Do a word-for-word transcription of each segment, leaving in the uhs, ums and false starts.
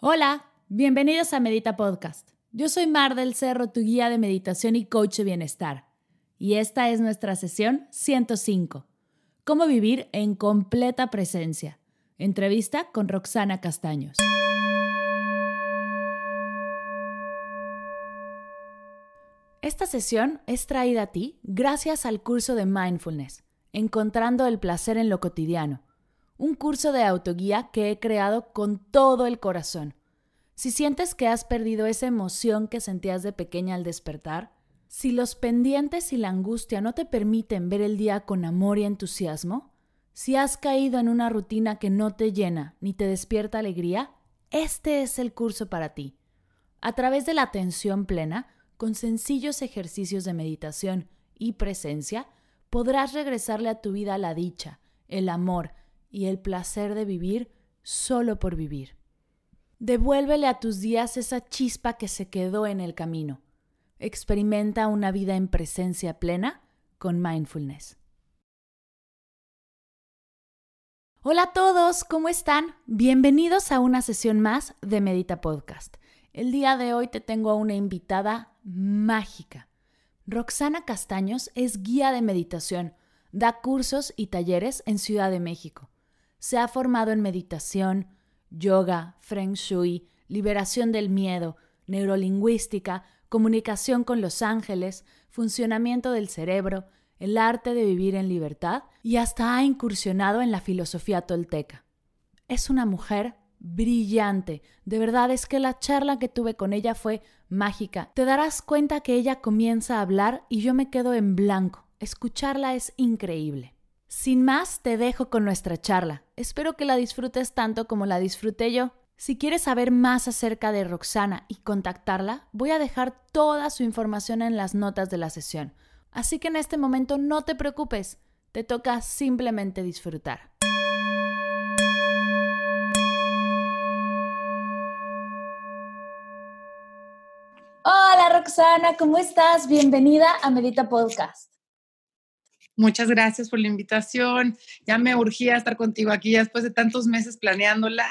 Hola, bienvenidos a Medita Podcast. Yo soy Mar del Cerro, tu guía de meditación y coach de bienestar. Y esta es nuestra sesión ciento cinco. Cómo vivir en completa presencia. Entrevista con Roxana Castaños. Esta sesión es traída a ti gracias al curso de Mindfulness, Encontrando el placer en lo cotidiano. Un curso de autoguía que he creado con todo el corazón. Si sientes que has perdido esa emoción que sentías de pequeña al despertar, si los pendientes y la angustia no te permiten ver el día con amor y entusiasmo, si has caído en una rutina que no te llena ni te despierta alegría, este es el curso para ti. A través de la atención plena, con sencillos ejercicios de meditación y presencia, podrás regresarle a tu vida la dicha, el amor y el placer de vivir solo por vivir. Devuélvele a tus días esa chispa que se quedó en el camino. Experimenta una vida en presencia plena con Mindfulness. Hola a todos, ¿cómo están? Bienvenidos a una sesión más de Medita Podcast. El día de hoy te tengo a una invitada mágica. Roxana Castaños es guía de meditación, da cursos y talleres en Ciudad de México. Se ha formado en meditación, yoga, feng shui, liberación del miedo, neurolingüística, comunicación con los ángeles, funcionamiento del cerebro, el arte de vivir en libertad y hasta ha incursionado en la filosofía tolteca. Es una mujer brillante. De verdad es que la charla que tuve con ella fue mágica. Te darás cuenta que ella comienza a hablar y yo me quedo en blanco. Escucharla es increíble. Sin más, te dejo con nuestra charla. Espero que la disfrutes tanto como la disfruté yo. Si quieres saber más acerca de Roxana y contactarla, voy a dejar toda su información en las notas de la sesión. Así que en este momento no te preocupes, te toca simplemente disfrutar. Hola Roxana, ¿cómo estás? Bienvenida a Medita Podcast. Muchas gracias por la invitación. Ya me urgía estar contigo aquí ya después de tantos meses planeándola.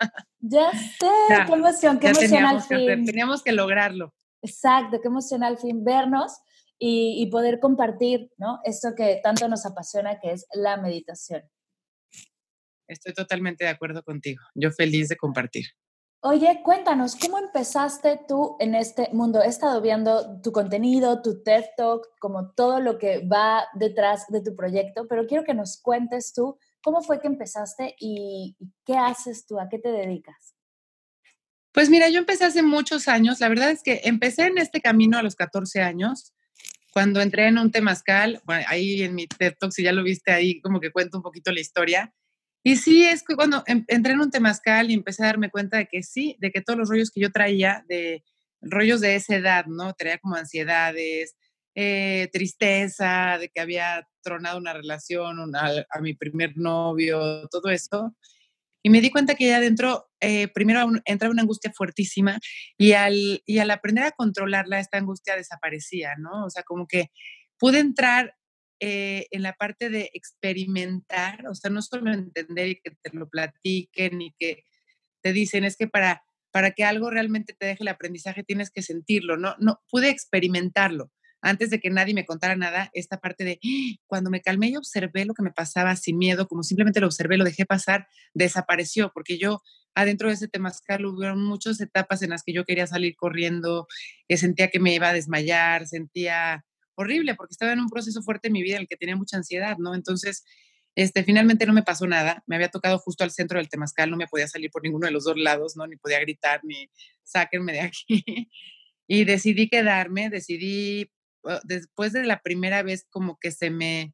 Ya sé, ya, qué emoción, qué emoción al que fin. hacer, teníamos que lograrlo. Exacto, qué emoción al fin vernos y, y poder compartir, ¿no? Esto que tanto nos apasiona, que es la meditación. Estoy totalmente de acuerdo contigo. Yo feliz de compartir. Oye, cuéntanos, ¿cómo empezaste tú en este mundo? He estado viendo tu contenido, tu TED Talk, como todo lo que va detrás de tu proyecto, pero quiero que nos cuentes tú cómo fue que empezaste y, y qué haces tú, a qué te dedicas. Pues mira, yo empecé hace muchos años. La verdad es que empecé en este camino a los catorce años, cuando entré en un temazcal. Bueno, ahí en mi TED Talk, si ya lo viste ahí, como que cuento un poquito la historia. Y sí, es que cuando entré en un temazcal y empecé a darme cuenta de que sí, de que todos los rollos que yo traía, de rollos de esa edad, ¿no? Traía como ansiedades, eh, tristeza, de que había tronado una relación, una, a mi primer novio, todo eso. Y me di cuenta que ya adentro, eh, primero un, entraba una angustia fuertísima y al, y al aprender a controlarla, esta angustia desaparecía, ¿no? O sea, como que pude entrar eh, en la parte de experimentar, o sea, no solo entender y que te lo platiquen y que te dicen, es que para, para que algo realmente te deje el aprendizaje tienes que sentirlo, ¿no? No, pude experimentarlo. Antes de que nadie me contara nada, esta parte de cuando me calmé y observé lo que me pasaba sin miedo, como simplemente lo observé, lo dejé pasar, desapareció, porque yo adentro de ese temazcal hubo muchas etapas en las que yo quería salir corriendo, que sentía que me iba a desmayar, sentía horrible, porque estaba en un proceso fuerte en mi vida en el que tenía mucha ansiedad, ¿no? Entonces, este, finalmente no me pasó nada, me había tocado justo al centro del temazcal, no me podía salir por ninguno de los dos lados, ¿no? Ni podía gritar, ni sáquenme de aquí. Y decidí quedarme, decidí, uh, después de la primera vez como que se me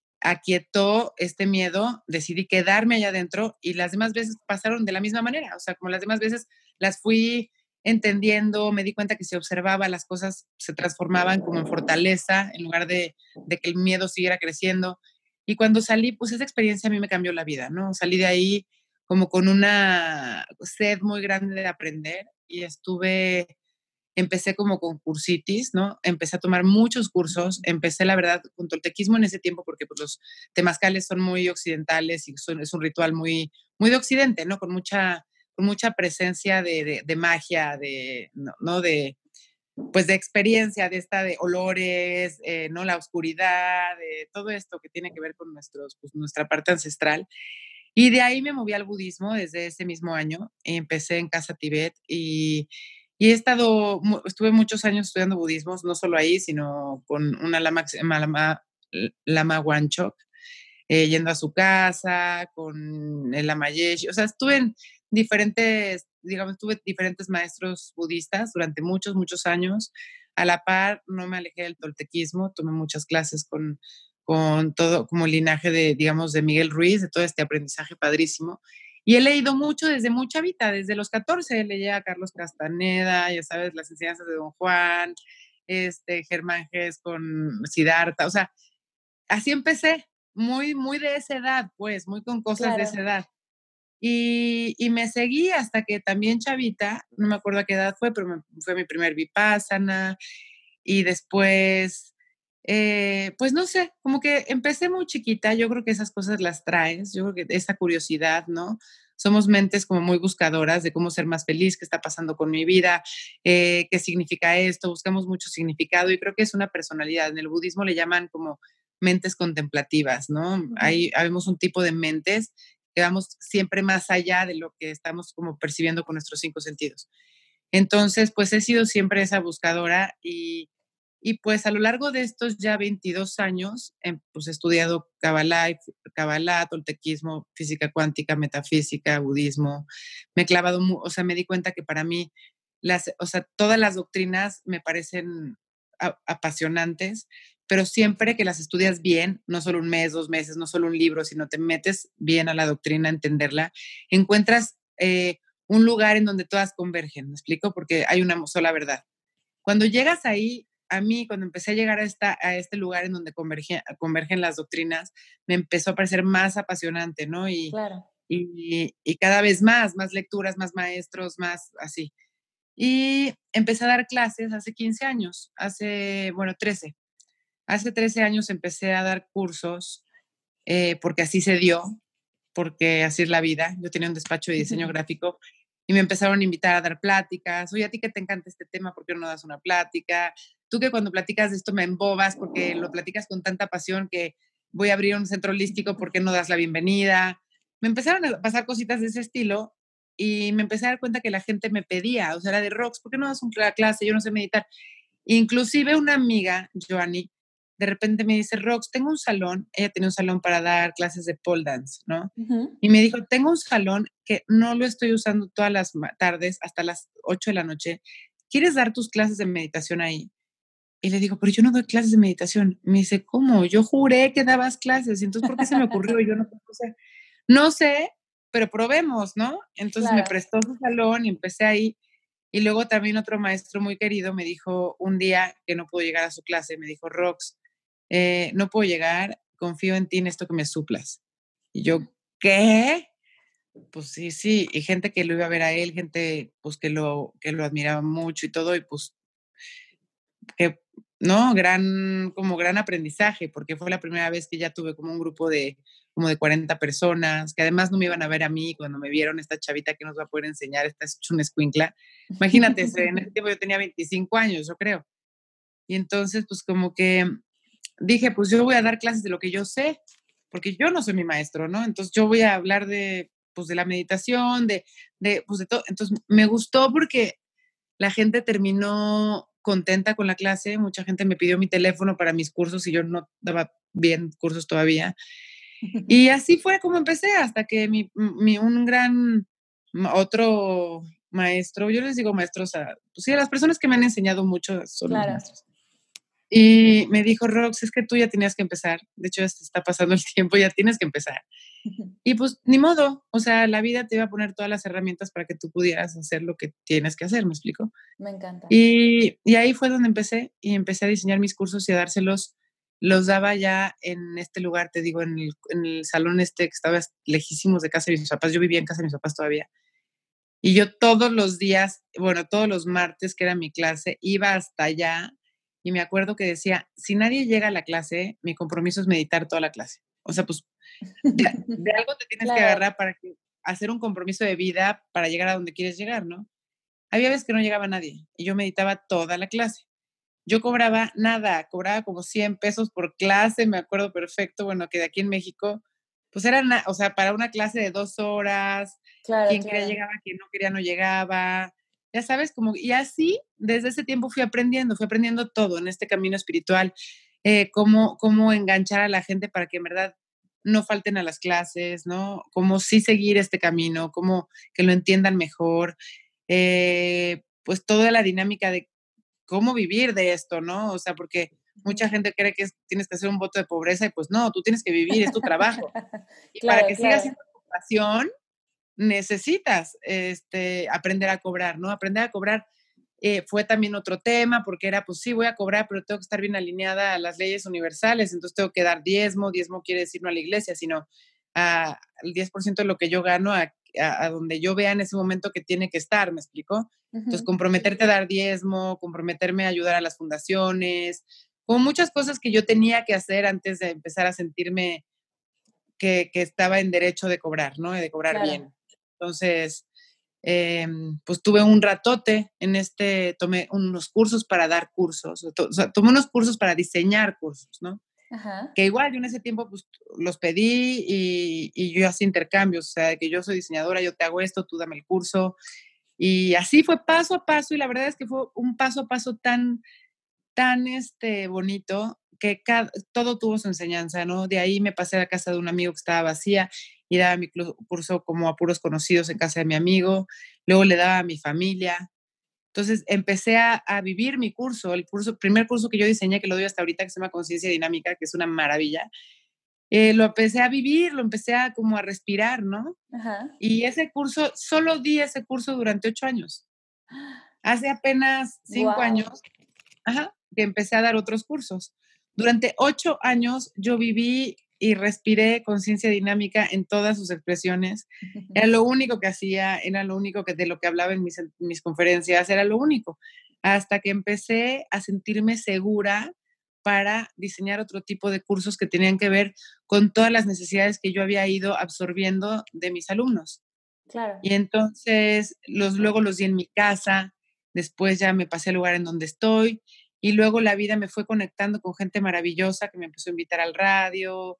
aquietó este miedo, decidí quedarme allá adentro y las demás veces pasaron de la misma manera, o sea, como las demás veces las fui entendiendo, me di cuenta que si observaba las cosas se transformaban como en fortaleza en lugar de, de que el miedo siguiera creciendo. Y cuando salí, pues esa experiencia a mí me cambió la vida, ¿no? Salí de ahí como con una sed muy grande de aprender y estuve empecé como con cursitis, ¿no? Empecé a tomar muchos cursos, empecé la verdad con toltequismo en ese tiempo porque pues los temazcales son muy occidentales y son, es un ritual muy, muy de occidente, ¿no? Con mucha con mucha presencia de, de, de magia, de, no, ¿no? de, pues de experiencia, de esta de olores, eh, ¿no? La oscuridad, de todo esto que tiene que ver con nuestros, pues, nuestra parte ancestral. Y de ahí me moví al budismo desde ese mismo año. Empecé en Casa Tibet y, y he estado, estuve muchos años estudiando budismo, no solo ahí, sino con una lama que se llama Lama, Lama Wanchok, eh, yendo a su casa, con el Lama Yeshe. O sea, estuve en diferentes, digamos, tuve diferentes maestros budistas durante muchos, muchos años. A la par, no me alejé del toltequismo, tomé muchas clases con con todo como el linaje de, digamos, de Miguel Ruiz, de todo este aprendizaje padrísimo. Y he leído mucho desde muy chavita, desde los catorce leía a Carlos Castaneda, ya sabes, las enseñanzas de Don Juan, este, Germán Gess con Siddhartha, o sea, así empecé, muy, muy de esa edad, pues, muy con cosas claro. de esa edad. Y, y me seguí hasta que también chavita, no me acuerdo a qué edad fue, pero me, fue mi primer Vipassana, y después... Eh, pues no sé, como que empecé muy chiquita, yo creo que esas cosas las traes, yo creo que esa curiosidad, ¿no? Somos mentes como muy buscadoras de cómo ser más feliz, qué está pasando con mi vida, eh, qué significa esto, buscamos mucho significado y creo que es una personalidad. En el budismo le llaman como mentes contemplativas, ¿no? Uh-huh. Ahí vemos un tipo de mentes que vamos siempre más allá de lo que estamos como percibiendo con nuestros cinco sentidos. Entonces, pues he sido siempre esa buscadora y Y pues a lo largo de estos ya veintidós años, eh, pues he estudiado Kabbalah, Kabbalah, toltequismo, física cuántica, metafísica, budismo. Me he clavado, o sea, me di cuenta que para mí, las, o sea, todas las doctrinas me parecen a, apasionantes, pero siempre que las estudias bien, no solo un mes, dos meses, no solo un libro, sino te metes bien a la doctrina, a entenderla, encuentras eh, un lugar en donde todas convergen, ¿me explico? Porque hay una sola verdad. Cuando llegas ahí, a mí, cuando empecé a llegar a, esta, a este lugar en donde convergen, convergen las doctrinas, me empezó a parecer más apasionante, ¿no? Y, claro. y, y cada vez más, más lecturas, más maestros, más así. Y empecé a dar clases hace quince años, hace, bueno, trece. Hace trece años empecé a dar cursos, eh, porque así se dio, porque así es la vida. Yo tenía un despacho de diseño gráfico y me empezaron a invitar a dar pláticas. Oye, a ti que te encanta este tema, ¿por qué no das una plática? Tú que cuando platicas de esto me embobas porque lo platicas con tanta pasión que voy a abrir un centro holístico, ¿por qué no das la bienvenida? Me empezaron a pasar cositas de ese estilo y me empecé a dar cuenta que la gente me pedía, o sea, era de Rox, ¿por qué no das una clase? Yo no sé meditar. Inclusive una amiga, Joanny, de repente me dice, Rox, tengo un salón, ella tenía un salón para dar clases de pole dance, ¿no? Uh-huh. Y me dijo, tengo un salón que no lo estoy usando todas las tardes hasta las ocho de la noche. ¿Quieres dar tus clases de meditación ahí? Y le digo, pero yo no doy clases de meditación. Me dice, ¿cómo? Yo juré que dabas clases. Y entonces, ¿por qué se me ocurrió? Yo no, o sea, no sé, pero probemos, ¿no? Entonces claro. Me prestó su salón y empecé ahí. Y luego también otro maestro muy querido me dijo un día que no pudo llegar a su clase, me dijo, Rox, eh, no puedo llegar, confío en ti en esto que me suplas. Y yo, ¿qué? Pues sí, sí, y gente que lo iba a ver a él, gente pues que lo, que lo admiraba mucho y todo, y pues que, ¿no? Gran, como gran aprendizaje, porque fue la primera vez que ya tuve como un grupo de como de cuarenta personas, que además no me iban a ver a mí cuando me vieron esta chavita que nos va a poder enseñar, esta es una escuincla. Imagínate, en ese tiempo yo tenía veinticinco años, yo creo. Y entonces, pues como que dije, pues yo voy a dar clases de lo que yo sé, porque yo no soy mi maestro, ¿no? Entonces yo voy a hablar de, pues de la meditación, de, de, pues de todo. Entonces me gustó porque la gente terminó contenta con la clase, mucha gente me pidió mi teléfono para mis cursos y yo no daba bien cursos todavía. Y así fue como empecé, hasta que mi, mi un gran otro maestro, yo les digo maestros a, pues sí, a las personas que me han enseñado mucho son claro. Los maestros. Y me dijo, Rox, es que tú ya tenías que empezar. De hecho, ya te está pasando el tiempo, ya tienes que empezar. Y pues, ni modo. O sea, la vida te iba a poner todas las herramientas para que tú pudieras hacer lo que tienes que hacer, ¿me explico? Me encanta. Y, y ahí fue donde empecé. Y empecé a diseñar mis cursos y a dárselos. Los daba ya en este lugar, te digo, en el, en el salón este que estaba lejísimos de casa de mis papás. Yo vivía en casa de mis papás todavía. Y yo todos los días, bueno, todos los martes que era mi clase, iba hasta allá. Y me acuerdo que decía, si nadie llega a la clase, mi compromiso es meditar toda la clase. O sea, pues de, de algo te tienes claro. que agarrar para que hacer un compromiso de vida para llegar a donde quieres llegar, ¿no? Había veces que no llegaba nadie y yo meditaba toda la clase. Yo cobraba nada, cobraba como cien pesos por clase, me acuerdo perfecto, bueno, que de aquí en México, pues era, na- o sea, para una clase de dos horas, Claro, quien quería claro. llegaba, quien no quería no llegaba, ya sabes, como, y así, desde ese tiempo fui aprendiendo, fui aprendiendo todo en este camino espiritual, eh, cómo, cómo enganchar a la gente para que en verdad no falten a las clases, ¿no? Cómo sí seguir este camino, cómo que lo entiendan mejor, eh, pues toda la dinámica de cómo vivir de esto, ¿no? O sea, porque mucha gente cree que es- tienes que hacer un voto de pobreza y pues no, tú tienes que vivir, es tu trabajo. Y para Claro, que siga claro. siendo tu pasión, necesitas este, aprender a cobrar, ¿no? Aprender a cobrar eh, fue también otro tema, porque era, pues sí, voy a cobrar, pero tengo que estar bien alineada a las leyes universales, entonces tengo que dar diezmo, diezmo quiere decir no a la iglesia, sino a- al diez por ciento de lo que yo gano a, a- a donde yo vea en ese momento que tiene que estar, ¿me explico? Entonces, Ujú. comprometerte a dar diezmo, comprometerme a ayudar a las fundaciones, como muchas cosas que yo tenía que hacer antes de empezar a sentirme que, que estaba en derecho de cobrar, ¿no? De cobrar Claro. bien. Entonces, eh, pues tuve un ratote en este, tomé unos cursos para dar cursos, o, to, o sea, tomé unos cursos para diseñar cursos, ¿no? Ajá. Que igual yo en ese tiempo pues los pedí y, y yo hacía intercambios, o sea, que yo soy diseñadora, yo te hago esto, tú dame el curso. Y así fue paso a paso y la verdad es que fue un paso a paso tan tan, este, bonito que cada todo tuvo su enseñanza, ¿no? De ahí me pasé a la casa de un amigo que estaba vacía y daba mi clu curso como a puros conocidos en casa de mi amigo, luego le daba a mi familia. Entonces, empecé a a vivir mi curso, el curso primer curso que yo diseñé, que lo doy hasta ahorita, que se llama Conciencia Dinámica, que es una maravilla, eh, lo empecé a vivir, lo empecé a como a respirar, ¿no? Ajá. Y ese curso, solo di ese curso durante ocho años. Hace apenas cinco años Wow. ajá, que empecé a dar otros cursos. Durante ocho años yo viví y respiré conciencia dinámica en todas sus expresiones. Era lo único que hacía, era lo único que de lo que hablaba en mis, en mis conferencias, era lo único. Hasta que empecé a sentirme segura para diseñar otro tipo de cursos que tenían que ver con todas las necesidades que yo había ido absorbiendo de mis alumnos. Claro. Y entonces los, luego los di en mi casa, después ya me pasé al lugar en donde estoy y luego la vida me fue conectando con gente maravillosa que me empezó a invitar al radio,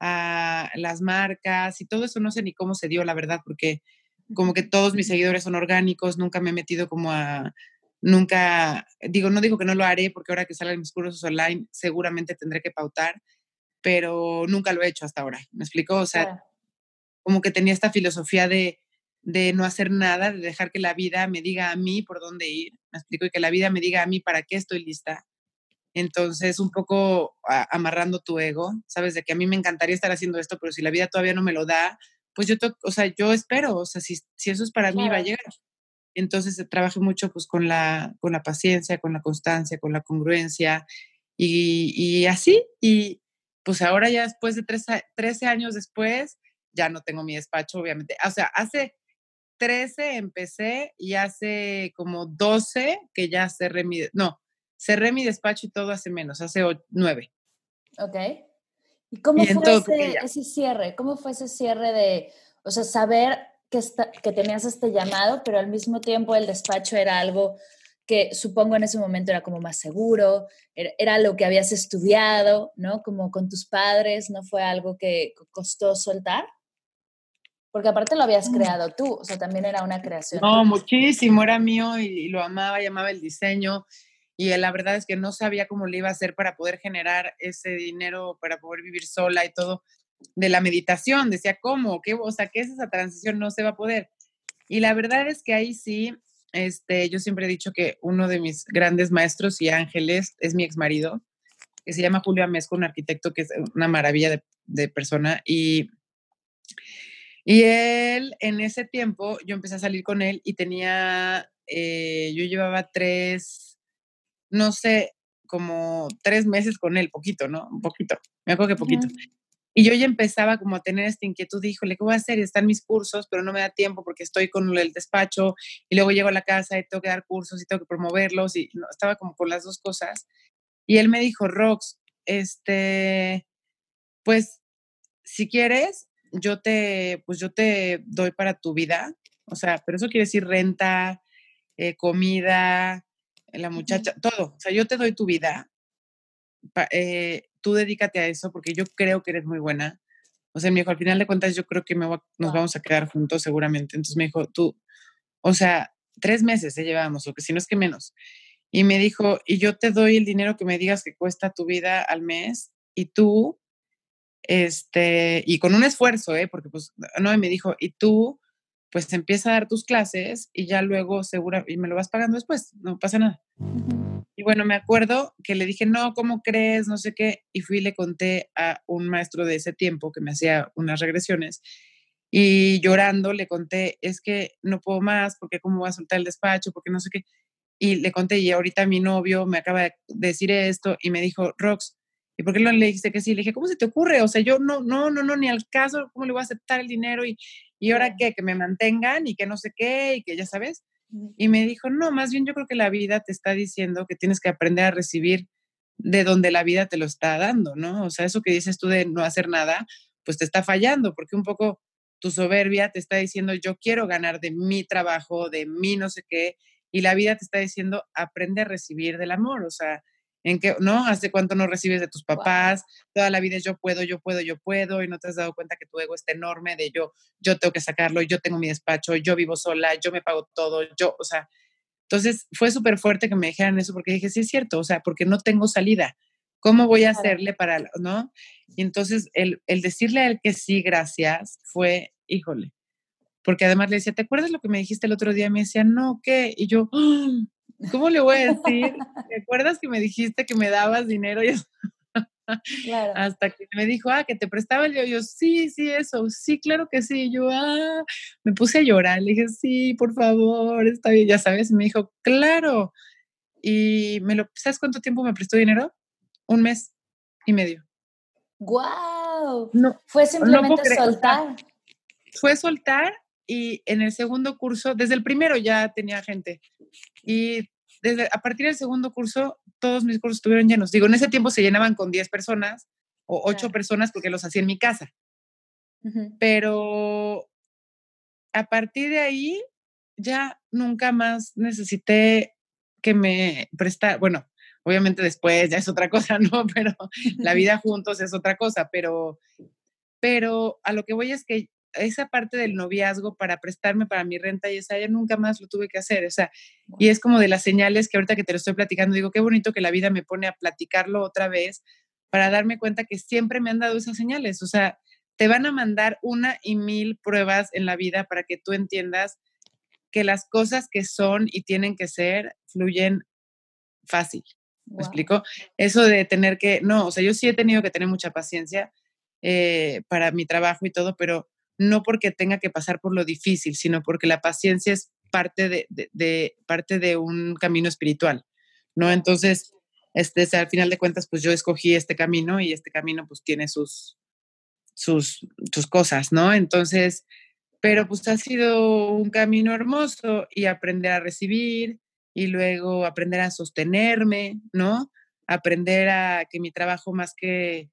a las marcas y todo eso no sé ni cómo se dio, la verdad, porque como que todos mis seguidores son orgánicos, nunca me he metido como a, nunca, digo, no digo que no lo haré porque ahora que salen mis cursos online seguramente tendré que pautar, pero nunca lo he hecho hasta ahora, ¿me explico? O sea, Claro. como que tenía esta filosofía de, de no hacer nada, de dejar que la vida me diga a mí por dónde ir, me explico, y que la vida me diga a mí para qué estoy lista. Entonces, un poco a, amarrando tu ego, sabes, de que a mí me encantaría estar haciendo esto, pero si la vida todavía no me lo da, pues yo, to, o sea, yo espero, o sea, si, si eso es para mí, va a Claro. llegar. Entonces, eh, trabajé mucho pues con la, con la paciencia, con la constancia, con la congruencia y, y así. Y pues ahora ya después de trece, trece años después, ya no tengo mi despacho, obviamente. O sea, hace trece empecé y hace como doce que ya cerré mi, no, cerré mi despacho y todo hace menos, hace nueve. Okey. ¿Y cómo Y en fue todo, porque ya, ese ese cierre? ¿Cómo fue ese cierre de, o sea, saber que esta que tenías este llamado, pero al mismo tiempo el despacho era algo que supongo en ese momento era como más seguro, era era lo que habías estudiado, ¿no? Como con tus padres, ¿no fue algo que co costó soltar? Porque aparte lo habías creado tú, o sea, también era una creación no, tuya. muchísimo, era mío y, y lo amaba, y amaba el diseño. Y la verdad es que no sabía cómo le iba a hacer para poder generar ese dinero, para poder vivir sola y todo de la meditación. Decía, ¿cómo? ¿Qué, o sea, ¿qué es esa transición? No se va a poder. Y la verdad es que ahí sí, este, yo siempre he dicho que uno de mis grandes maestros y ángeles es mi exmarido, que se llama Julio Amezco, un arquitecto que es una maravilla de, de persona. Y, y él, en ese tiempo, yo empecé a salir con él y tenía, eh, yo llevaba tres, no sé, como tres meses con él, poquito, ¿no? Un poquito, me acuerdo que poquito. Ujú. Y yo ya empezaba como a tener esta inquietud, híjole, ¿qué voy a hacer? Y están mis cursos, pero no me da tiempo porque estoy con el despacho y luego llego a la casa y tengo que dar cursos y tengo que promoverlos y no, estaba como con las dos cosas. Y él me dijo, Rox, este, pues si quieres, yo te, pues yo te doy para tu vida, o sea, pero eso quiere decir renta, eh, comida, la muchacha, uh-huh. todo, o sea, yo te doy tu vida, pa, eh, tú dedícate a eso porque yo creo que eres muy buena. O sea, me dijo, al final de cuentas yo creo que me voy, nos wow. vamos a quedar juntos seguramente. Entonces me dijo, tú, o sea, tres meses te llevamos, o que si no es que menos. Y me dijo, y yo te doy el dinero que me digas que cuesta tu vida al mes, y tú, este, y con un esfuerzo, ¿eh? Porque pues, no, y me dijo, y tú, pues empieza a dar tus clases y ya luego segura, y me lo vas pagando después, no pasa nada. Uh-huh. Y bueno, me acuerdo que le dije, no, ¿cómo crees? No sé qué. Y fui y le conté a un maestro de ese tiempo que me hacía unas regresiones. Y llorando le conté, es que no puedo más, porque cómo voy a soltar el despacho, porque no sé qué. Y le conté, y ahorita mi novio me acaba de decir esto, y me dijo, Rox, ¿y por qué no le dijiste que sí? Le dije, ¿cómo se te ocurre? O sea, yo no, no, no, no, ni al caso, ¿cómo le voy a aceptar el dinero? Y, y ahora qué, que me mantengan, y que no sé qué, y que ya sabes. Y me dijo, no, más bien yo creo que la vida te está diciendo que tienes que aprender a recibir de donde la vida te lo está dando, ¿no? O sea, eso que dices tú de no hacer nada, pues te está fallando, porque un poco tu soberbia te está diciendo, yo quiero ganar de mi trabajo, de mi no sé qué, y la vida te está diciendo, aprende a recibir del amor, o sea, en qué, ¿no? ¿Hace cuánto no recibes de tus papás? Wow. Toda la vida es yo puedo, yo puedo, yo puedo, y no te has dado cuenta que tu ego está enorme de yo, yo tengo que sacarlo, yo tengo mi despacho, yo vivo sola, yo me pago todo, yo, o sea, entonces fue súper fuerte que me dijeran eso porque dije, sí es cierto, o sea, porque no tengo salida. ¿Cómo voy a hacerle para, no? Y entonces el, el decirle a él que sí, gracias, fue, híjole, porque además le decía, ¿te acuerdas lo que me dijiste el otro día? Y me decía, no, ¿qué? Y yo, ¿cómo le voy a decir? ¿Te acuerdas que me dijiste que me dabas dinero? Y claro. Hasta que me dijo, ah, que te prestaba el yo, yo, sí, sí, eso, sí, claro que sí. Y yo, ah, me puse a llorar, le dije, sí, por favor, está bien, ya sabes. Y me dijo, claro. Y me lo, ¿sabes cuánto tiempo me prestó dinero? Un mes y medio. ¡Guau! No, fue simplemente no soltar. O sea, fue soltar, y en el segundo curso, desde el primero ya tenía gente. Y desde, a partir del segundo curso, todos mis cursos estuvieron llenos. Digo, en ese tiempo se llenaban con diez personas o ocho claro. personas porque los hacía en mi casa. Uh-huh. Pero a partir de ahí, ya nunca más necesité que me prestara, bueno, obviamente después ya es otra cosa, ¿no? Pero la vida juntos es otra cosa, pero, pero a lo que voy es que esa parte del noviazgo para prestarme para mi renta y esa, ya nunca más lo tuve que hacer, o sea, wow. Y es como de las señales que ahorita que te lo estoy platicando, digo, qué bonito que la vida me pone a platicarlo otra vez para darme cuenta que siempre me han dado esas señales, o sea, te van a mandar una y mil pruebas en la vida para que tú entiendas que las cosas que son y tienen que ser fluyen fácil. ¿Me wow. explico? Eso de tener que, no, o sea, yo sí he tenido que tener mucha paciencia eh, para mi trabajo y todo, pero no porque tenga que pasar por lo difícil, sino porque la paciencia es parte de, de, de parte de un camino espiritual, ¿no? Wow. Entonces, este, al final de cuentas, pues yo escogí este camino y este camino pues tiene sus, sus, sus cosas, ¿no? Entonces, pero pues ha sido un camino hermoso y aprender a recibir y luego aprender a sostenerme, ¿no? Aprender a que mi trabajo más que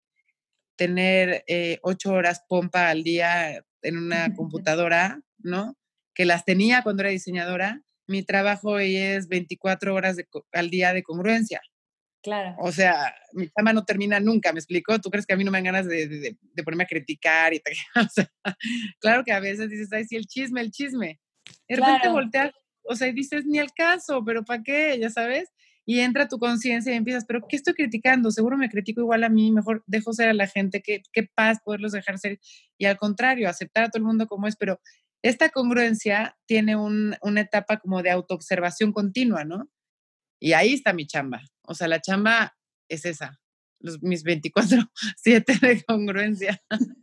tener eh, ocho horas pompa al día en una computadora, ¿no? Que las tenía cuando era diseñadora, mi trabajo hoy es veinticuatro horas de, al día de congruencia. Claro. O sea, mi chamba no termina nunca, ¿me explico? ¿Tú crees que a mí no me dan ganas de, de, de ponerme a criticar? Y te, o sea, claro que a veces dices, ay, sí, el chisme, el chisme. De repente claro. volteas, o sea, y dices, ni al caso, pero ¿para qué? Ya sabes. Y entra tu conciencia y empiezas, ¿pero qué estoy criticando? Seguro me critico igual a mí, mejor dejo ser a la gente, qué, qué paz poderlos dejar ser. Y al contrario, aceptar a todo el mundo como es, pero esta congruencia tiene un, una etapa como de autoobservación continua, ¿no? Y ahí está mi chamba. O sea, la chamba es esa, los, mis veinticuatro siete de congruencia.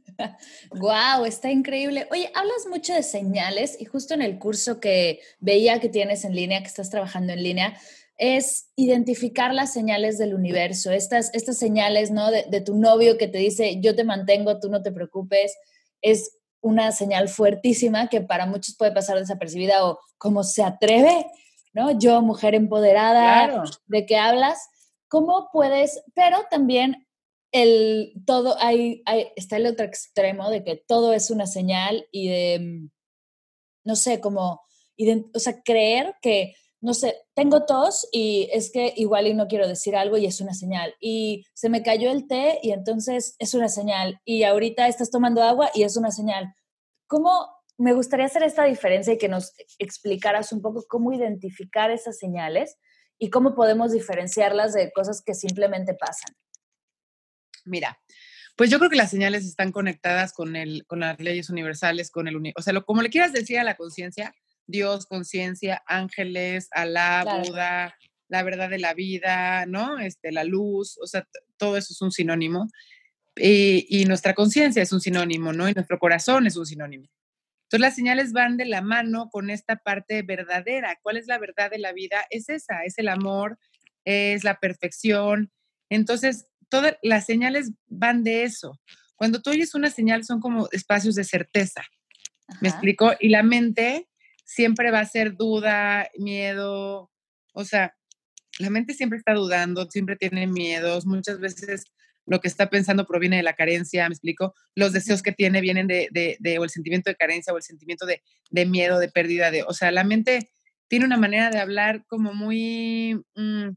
Wow, está increíble. Oye, hablas mucho de señales y justo en el curso que veía que tienes en línea, que estás trabajando en línea, es identificar las señales del universo, estas, estas señales, ¿no? De, de tu novio que te dice, yo te mantengo, tú no te preocupes, es una señal fuertísima que para muchos puede pasar desapercibida o como se atreve, ¿no? Yo, mujer empoderada, claro. ¿de qué hablas? ¿Cómo puedes? Pero también el todo, hay, hay, está el otro extremo de que todo es una señal y de, no sé, como, o sea, creer que, no sé, tengo tos y es que igual y no quiero decir algo y es una señal. Y se me cayó el té y entonces es una señal. Y ahorita estás tomando agua y es una señal. ¿Cómo me gustaría hacer esta diferencia y que nos explicaras un poco cómo identificar esas señales y cómo podemos diferenciarlas de cosas que simplemente pasan? Mira, pues yo creo que las señales están conectadas con, el, con las leyes universales, con el, o sea, lo, como le quieras decir a la conciencia, Dios, conciencia, ángeles, Alá, Claro. Buda, la verdad de la vida, ¿no? Este, la luz, o sea, t- todo eso es un sinónimo. Y, y nuestra conciencia es un sinónimo, ¿no? Y nuestro corazón es un sinónimo. Entonces las señales van de la mano con esta parte verdadera. ¿Cuál es la verdad de la vida? Es esa, es el amor, es la perfección. Entonces, todas las señales van de eso. Cuando tú oyes una señal son como espacios de certeza. ¿Me Ajá. explico? Y la mente siempre va a ser duda, miedo. O sea, la mente siempre está dudando, siempre tiene miedos. Muchas veces lo que está pensando proviene de la carencia, ¿me explico? Los deseos Uh-huh. que tiene vienen de, de, de, o el sentimiento de carencia o el sentimiento de, de miedo, de pérdida, de, o sea, la mente tiene una manera de hablar como muy, mm,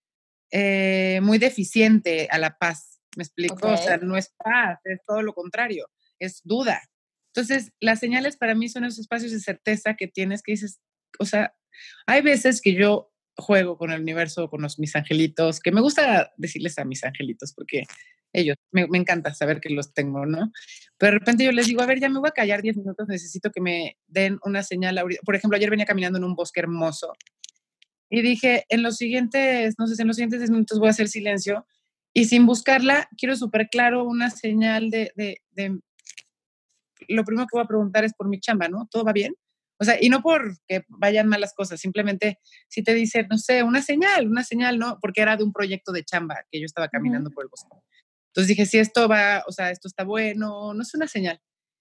eh, muy deficiente a la paz, ¿me explico? O sea, Ok. no es paz, es todo lo contrario, es duda. Entonces, las señales para mí son esos espacios de certeza que tienes que dices, o sea, hay veces que yo juego con el universo, con los, mis angelitos, que me gusta decirles a mis angelitos porque ellos, me, me encanta saber que los tengo, ¿no? Pero de repente yo les digo, a ver, ya me voy a callar diez minutos, necesito que me den una señal ahorita. Por ejemplo, ayer venía caminando en un bosque hermoso y dije, en los siguientes, no sé, en los siguientes diez minutos voy a hacer silencio y sin buscarla, quiero súper claro una señal de, de, de, lo primero que voy a preguntar es por mi chamba, ¿no? ¿Todo va bien? O sea, y no porque vayan malas cosas, simplemente si te dicen, no sé, una señal, una señal, ¿no? Porque era de un proyecto de chamba que yo estaba Uh-huh. caminando por el bosque. Entonces dije, si esto va, o sea, esto está bueno, no es una señal.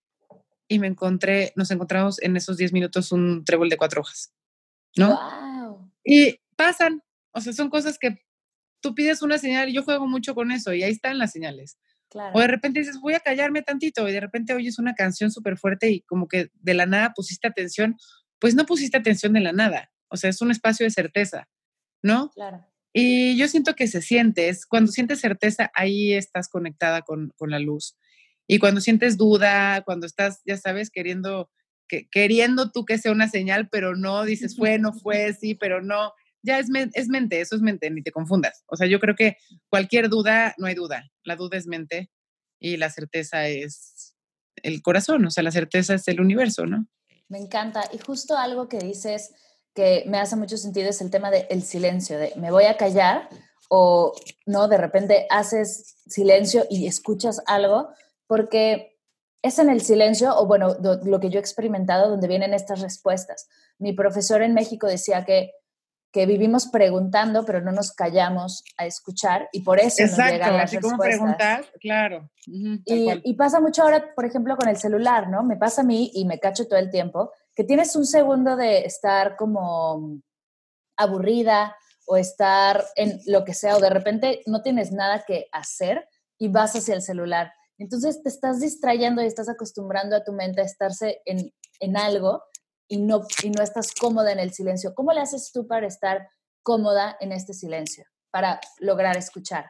Y me encontré, nos encontramos en esos diez minutos un trébol de cuatro hojas, ¿no? Wow. Y pasan, o sea, son cosas que tú pides una señal y yo juego mucho con eso y ahí están las señales. O de Claro. repente dices, voy a callarme tantito y de repente oyes una canción súper fuerte y como que de la nada pusiste atención, pues no pusiste atención de la nada. O sea, es un espacio de certeza, ¿no? Claro. Y yo siento que se siente, es cuando sientes certeza, ahí estás conectada con, con la luz. Y cuando sientes duda, cuando estás, ya sabes, queriendo, que, queriendo tú que sea una señal, pero no, dices, fue, no fue, sí, pero no, ya es, es mente, eso es mente, ni te confundas. O sea, yo creo que cualquier duda, no hay duda, la duda es mente y la certeza es el corazón, o sea, la certeza es el universo, ¿no? Me encanta. Y justo algo que dices que me hace mucho sentido es el tema del silencio, de me voy a callar o no, de repente haces silencio y escuchas algo, porque es en el silencio, o bueno, do, lo que yo he experimentado, donde vienen estas respuestas. Mi profesor en México decía que, que vivimos preguntando, pero no nos callamos a escuchar y por eso nos Exacto, llegan las así como respuestas. preguntas, claro, uh-huh, tal Y, cual. y pasa mucho ahora, por ejemplo, con el celular, ¿no? Me pasa a mí y me cacho todo el tiempo, que tienes un segundo de estar como aburrida o estar en lo que sea, o de repente no tienes nada que hacer y vas hacia el celular. Entonces te estás distrayendo y estás acostumbrando a tu mente a estarse en, en algo y no, y no estás cómoda en el silencio. ¿Cómo le haces tú para estar cómoda en este silencio, para lograr escuchar?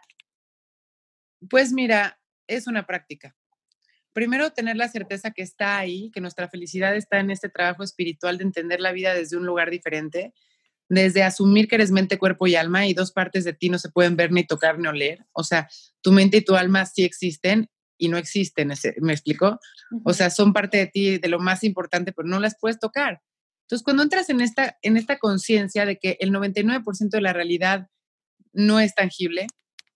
Pues mira, es una práctica. Primero, tener la certeza que está ahí, que nuestra felicidad está en este trabajo espiritual de entender la vida desde un lugar diferente, desde asumir que eres mente, cuerpo y alma y dos partes de ti no se pueden ver ni tocar ni oler. O sea, tu mente y tu alma sí existen y no existen, ¿me explico? O Uh-huh. sea, son parte de ti, de lo más importante, pero no las puedes tocar. Entonces, cuando entras en esta, en esta conciencia de que el noventa y nueve por ciento de la realidad no es tangible,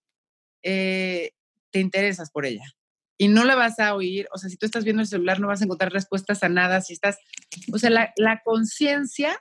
eh, te interesas por ella. Y no la vas a oír, o sea, si tú estás viendo el celular no vas a encontrar respuestas a nada, si estás, o sea, la, la conciencia,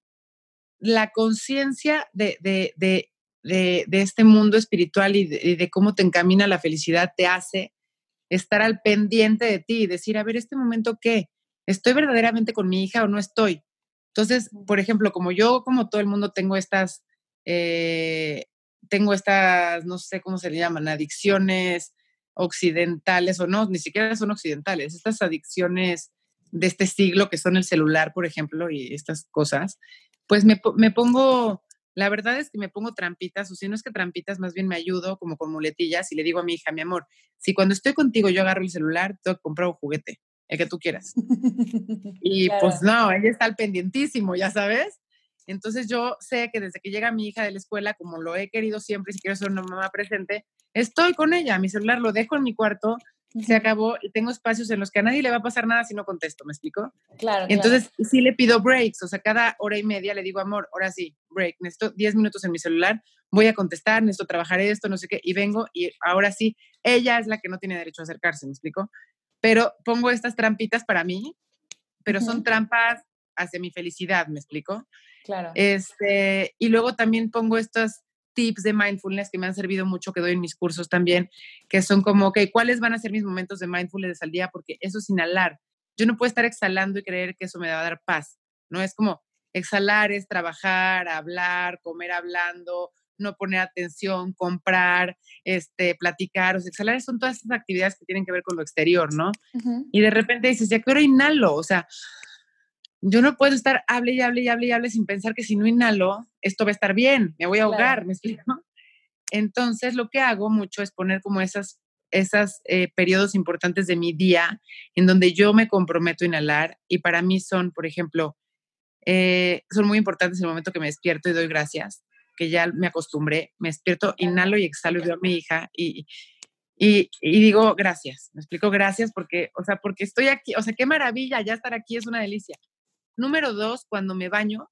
la conciencia de, de, de, de, de este mundo espiritual y de, y de cómo te encamina la felicidad te hace estar al pendiente de ti y decir, a ver, ¿este momento qué? ¿Estoy verdaderamente con mi hija o no estoy? Entonces, por ejemplo, como yo, como todo el mundo, tengo estas, eh, tengo estas, no sé cómo se le llaman, adicciones, occidentales, o no, ni siquiera son occidentales, estas adicciones de este siglo que son el celular, por ejemplo, y estas cosas, pues me, me pongo, la verdad es que me pongo trampitas, o si no es que trampitas, más bien me ayudo como con muletillas y le digo a mi hija, mi amor, si cuando estoy contigo yo agarro el celular, tengo que comprar un juguete, el que tú quieras. Y Claro. pues no, ella está al pendientísimo, ya sabes. Entonces yo sé que desde que llega mi hija de la escuela, como lo he querido siempre, si quiero ser una mamá presente, estoy con ella, mi celular lo dejo en mi cuarto, uh-huh. Se acabó, y tengo espacios en los que a nadie le va a pasar nada si no contesto, ¿me explico? Claro, Entonces claro. sí le pido breaks, o sea, cada hora y media le digo, amor, ahora sí, break, necesito diez minutos en mi celular, voy a contestar, necesito trabajar esto, no sé qué, y vengo, y ahora sí, ella es la que no tiene derecho a acercarse, ¿me explico? Pero pongo estas trampitas para mí, pero uh-huh. Son trampas hacia mi felicidad, ¿me explico? Claro. Este, y luego también pongo estos tips de mindfulness que me han servido mucho, que doy en mis cursos también, que son como, ok, ¿cuáles van a ser mis momentos de mindfulness al día? Porque eso es inhalar. Yo no puedo estar exhalando y creer que eso me va a dar paz, ¿no? Es como, exhalar es trabajar, hablar, comer hablando, no poner atención, comprar, este, platicar. O sea, exhalar son todas esas actividades que tienen que ver con lo exterior, ¿no? Uh-huh. Y de repente dices, ¿ya qué hora inhalo? O sea, yo no puedo estar hable y hable y hable y hable sin pensar que si no inhalo, esto va a estar bien, me voy a ahogar, claro. ¿Me explico? Entonces, lo que hago mucho es poner como esas, esas eh, periodos importantes de mi día en donde yo me comprometo a inhalar, y para mí son, por ejemplo, eh, son muy importantes el momento que me despierto y doy gracias, que ya me acostumbré, me despierto, inhalo y exhalo y veo a mi hija y, y, y digo gracias, me explico, gracias porque, o sea, porque estoy aquí, o sea, qué maravilla, ya estar aquí es una delicia. Número dos, cuando me baño,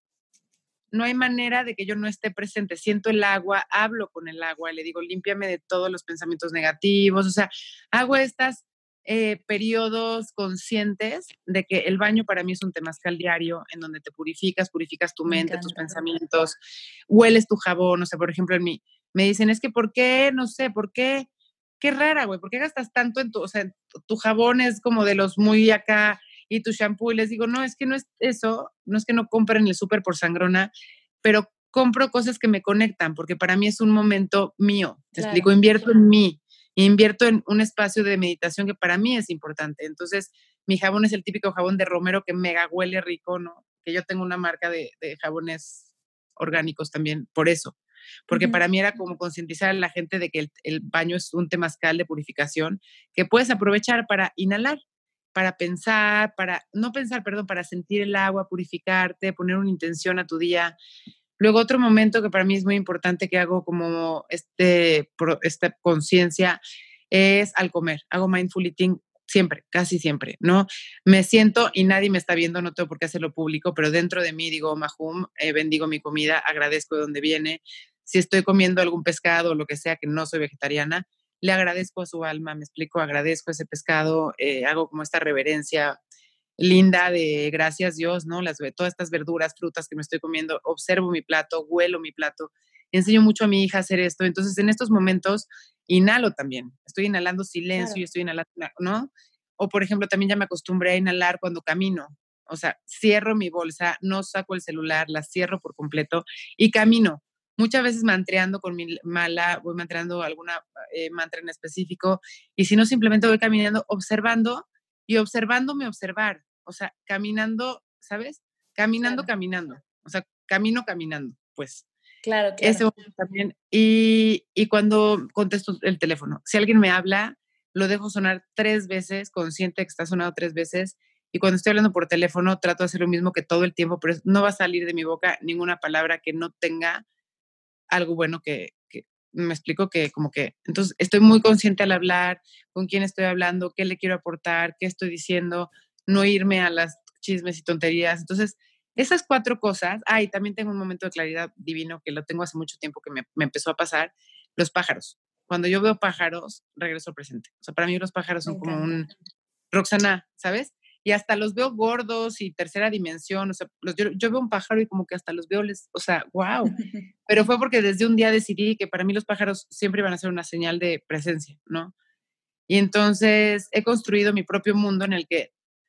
no hay manera de que yo no esté presente. Siento el agua, hablo con el agua, le digo, límpiame de todos los pensamientos negativos. O sea, hago estos eh, periodos conscientes de que el baño para mí es un temazcal diario en donde te purificas, purificas tu mente, tus pensamientos, hueles tu jabón. O sea, por ejemplo, en mí me dicen, es que ¿por qué? No sé, ¿por qué? Qué rara, güey, ¿por qué gastas tanto en tu, o sea, tu jabón es como de los muy acá, y tu shampoo, y les digo, no, es que no es eso, no es que no compren el súper por sangrona, pero compro cosas que me conectan, porque para mí es un momento mío, te claro. explico, invierto en mí, invierto en un espacio de meditación que para mí es importante. Entonces, mi jabón es el típico jabón de romero que mega huele rico, ¿no? Que yo tengo una marca de, de jabones orgánicos también, por eso, porque uh-huh. Para mí era como concientizar a la gente de que el, el baño es un temazcal de purificación que puedes aprovechar para inhalar, para pensar, para, no pensar, perdón, para sentir el agua, purificarte, poner una intención a tu día. Luego otro momento que para mí es muy importante que hago como este, esta conciencia es al comer. Hago mindful eating siempre, casi siempre, ¿no? Me siento y nadie me está viendo, no tengo por qué hacerlo público, pero dentro de mí digo, Mahum, eh, bendigo mi comida, agradezco de dónde viene. Si estoy comiendo algún pescado o lo que sea, que no soy vegetariana, le agradezco a su alma, me explico, agradezco ese pescado, eh, hago como esta reverencia linda de gracias Dios, ¿no? Las, todas estas verduras, frutas que me estoy comiendo, observo mi plato, huelo mi plato, enseño mucho a mi hija a hacer esto. Entonces, en estos momentos, inhalo también, estoy inhalando silencio, claro. Y estoy inhalando, ¿no? O, por ejemplo, también ya me acostumbré a inhalar cuando camino, o sea, cierro mi bolsa, no saco el celular, la cierro por completo y camino. Muchas veces mantreando con mi mala, voy mantreando alguna eh, mantra en específico, y si no, simplemente voy caminando, observando y observándome observar, o sea, caminando, ¿sabes? Caminando, claro. Caminando, o sea, camino caminando, pues. Claro, claro. Eso también. Y, y cuando contesto el teléfono, si alguien me habla, lo dejo sonar tres veces, consciente que está sonado tres veces, y cuando estoy hablando por teléfono, trato de hacer lo mismo que todo el tiempo, pero no va a salir de mi boca ninguna palabra que no tenga algo bueno que, que me explico, que como que, entonces estoy muy consciente al hablar, con quién estoy hablando, qué le quiero aportar, qué estoy diciendo, no irme a las chismes y tonterías. Entonces, esas cuatro cosas, ah, y también tengo un momento de claridad divino que lo tengo hace mucho tiempo que me, me empezó a pasar, los pájaros. Cuando yo veo pájaros, regreso al presente. O sea, para mí los pájaros son como un Roxana, ¿sabes? Y hasta los veo gordos y tercera dimensión, o sea, los, yo, yo veo un pájaro y como que hasta los veo, les, o sea, wow. Pero fue porque desde un día decidí que para mí los pájaros siempre iban a ser una señal de presencia, ¿no? Y entonces he construido mi propio mundo en el que,